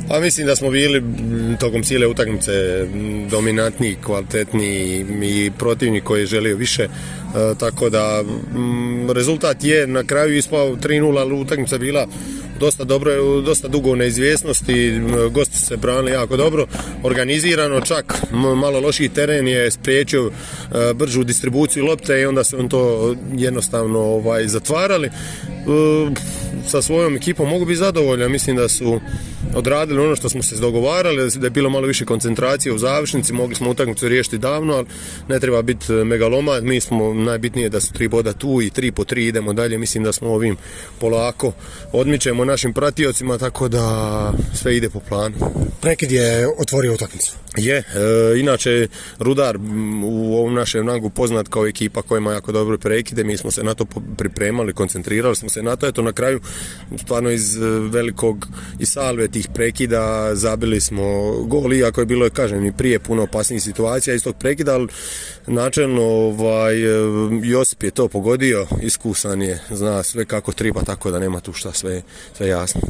Pa mislim da smo bili tokom cijele utakmice dominantniji, kvalitetniji i protivnik koji je želio više, tako da rezultat je na kraju ispao 3:0, ali utakmica bila dosta dobro, dosta dugo u neizvjesnosti, gosti se branili jako dobro, organizirano, čak malo lošiji teren je spriječio bržu distribuciju lopte i onda su on to jednostavno zatvarali. Sa svojom ekipom mogu biti zadovoljan, mislim da su odradili ono što smo se dogovarali, da je bilo malo više koncentracije u završnici, mogli smo utakmicu riješiti davno, ali ne treba biti megaloman, mi smo najbitnije da su 3 boda tu i 3 po 3 idemo dalje, mislim da smo ovim polako odmičemo našim pratiocima, tako da sve ide po planu. Prekid je otvorio utakmicu. Je, inače Rudar u ovom našem rangu poznat kao ekipa koja ima jako dobre prekide, mi smo se na to pripremali, koncentrirali smo se na to, eto na kraju stvarno iz velikog i salve tih prekida zabili smo gol, iako je bilo, kažem, i prije puno opasnijih situacija iz tog prekida, ali načelno Josip je to pogodio, iskusan je, zna sve kako treba, tako da nema tu šta, sve jasno.